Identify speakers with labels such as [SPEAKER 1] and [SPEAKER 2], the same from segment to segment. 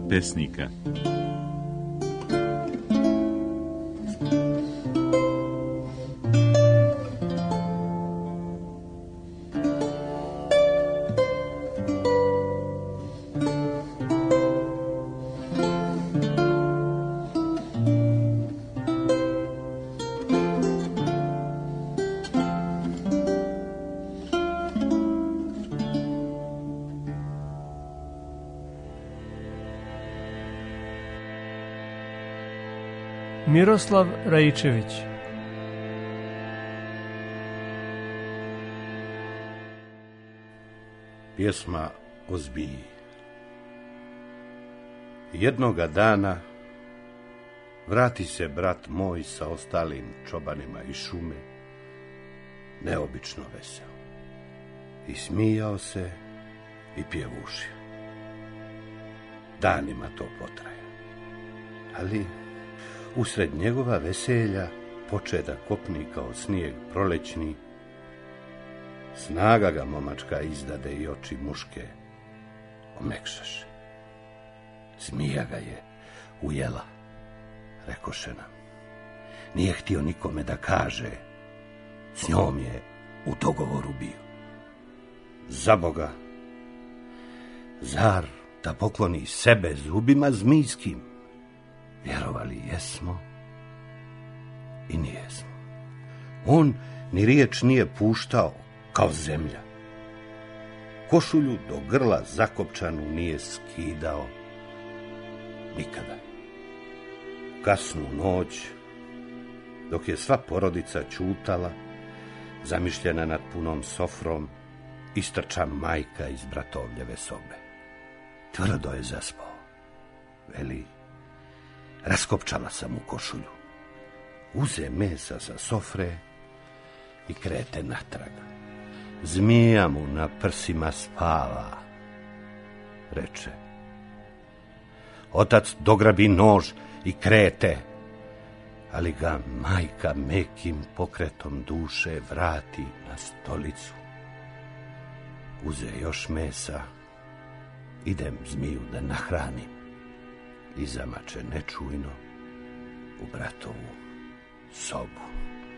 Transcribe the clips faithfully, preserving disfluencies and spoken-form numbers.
[SPEAKER 1] pesnika.
[SPEAKER 2] Miroslav Rajičević.
[SPEAKER 3] Pjesma o zbiji. Jednoga dana vrati se brat moj sa ostalim čobanima iz šume, neobično veseo. I smijao se i pjevušio. Danima to potraja. Ali usred njegova veselja poče da kopni kao snijeg prolećni. Snaga ga momačka izdade i oči muške omekšaše. Zmija ga je ujela, rekoše nam. Nije htio nikome da kaže, s njom je u dogovoru bio. Za Boga, zar da pokloni sebe zubima zmijskim? Vjerovali jesmo i nijesmo. On ni riječ nije puštao kao zemlja. Košulju do grla zakopčanu nije skidao nikada. Kasnu noć, dok je sva porodica ćutala, zamišljena nad punom sofrom, istrča majka iz bratovljeve sobe. Tvrdo je zaspao. Veli, raskopčala sam u košulju. Uze mesa sa sofre i krete natrag. Zmija mu na prsima spava, reče. Otac dograbi nož i krete, ali ga majka mekim pokretom duše vrati na stolicu. Uze još mesa, idem zmiju da nahranim, i zamače nečujno u bratovu sobu.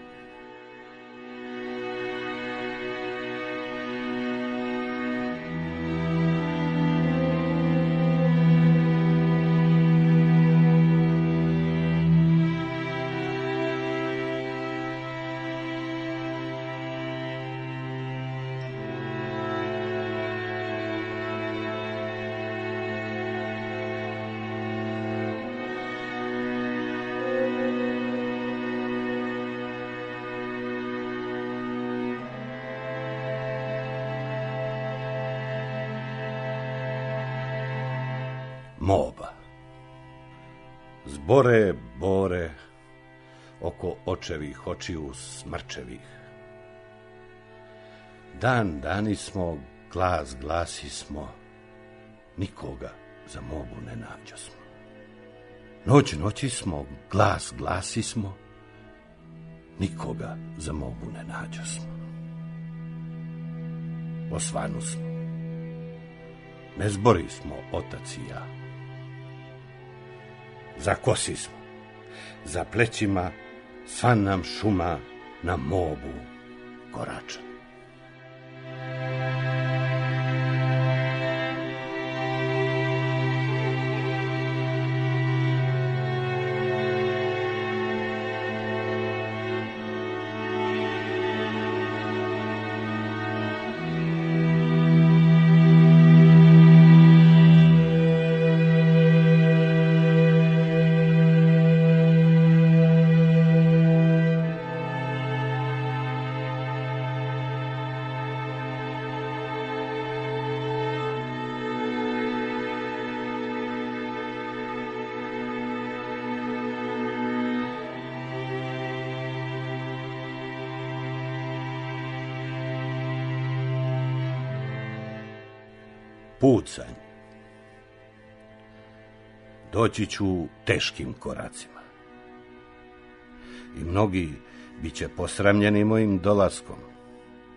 [SPEAKER 3] Moba. Zbore bore oko očevih očiju smrčevih. Dan dani smo, glas glasi smo, nikoga za mobu ne nađo smo. Noć noći smo, glas glasi smo, nikoga za mobu ne nađo smo. Osvanu smo. Ne zbori smo otac i ja. Za kosi smo, za plećima sva nam šuma na mobu korača. Pucanj. Doći ću teškim koracima. I mnogi bit će posramljeni mojim dolaskom.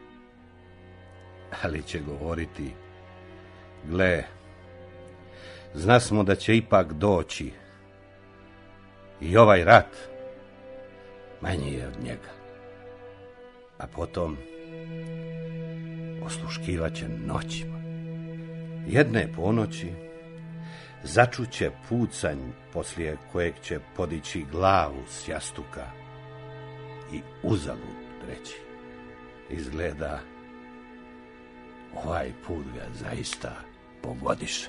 [SPEAKER 3] Ali će govoriti, gle, Znasmo da će ipak doći i ovaj rat manji je od njega. A potom osluškivaće noćima. Jedne ponoći začuće pucanj poslije kojeg će podići glavu s jastuka i uzalud reći: izgleda ovaj put ga zaista pogodiše.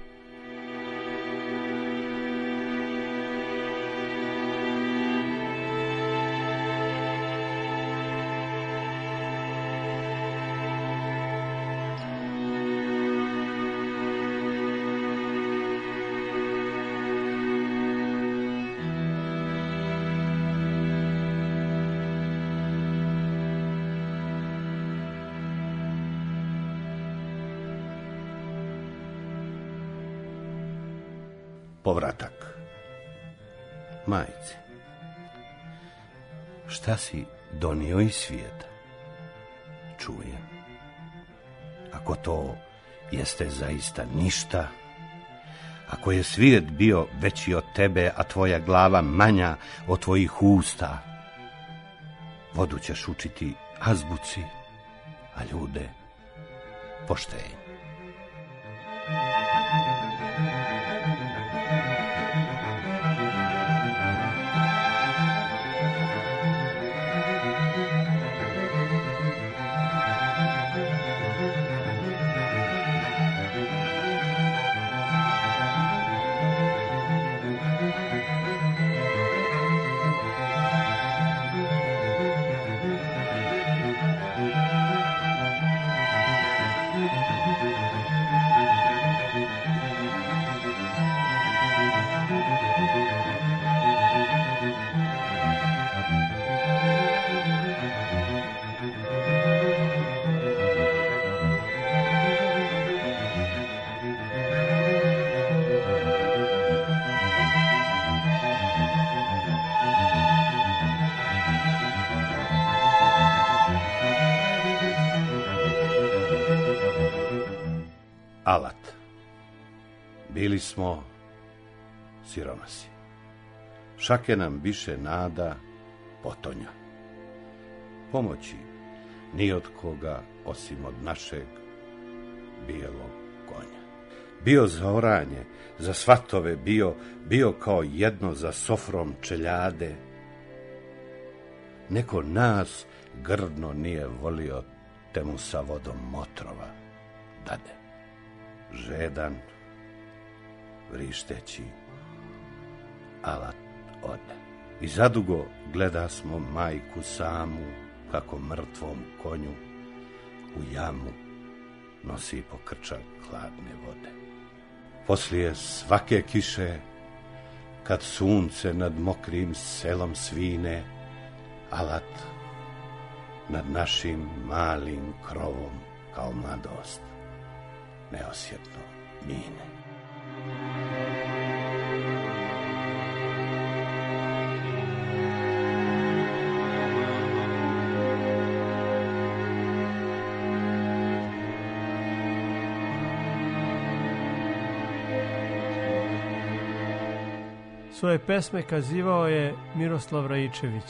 [SPEAKER 3] Povratak. Majci, šta si donio iz svijeta? Čujem. Ako to jeste zaista ništa, ako je svijet bio veći od tebe, a tvoja glava manja od tvojih usta, vodu ćeš učiti azbuci, a ljude poštenju. Alat. Bili smo siromasi. Šake nam više nada potonja. Pomoći ni od koga osim od našeg bijelog konja. Bio za oranje, za svatove bio, bio kao jedno za sofrom čeljade. Neko nas grdno nije volio, te mu sa vodom motrova dade. Žedan, vrišteći, alat ode. I zadugo gleda smo majku samu, kako mrtvom konju u jamu nosi pokrčak hladne vode. Poslije svake kiše, kad sunce nad mokrim selom svine, alat nad našim malim krovom kao mladost neosjetno mine.
[SPEAKER 2] Svoje pesme kazivao je Miroslav Raičević.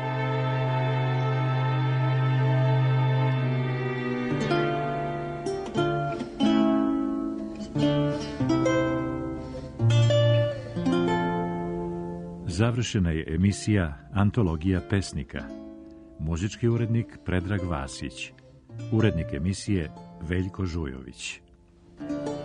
[SPEAKER 1] Završena je emisija Antologija pesnika. Muzički urednik Predrag Vasić. Urednik emisije Veljko Žujović.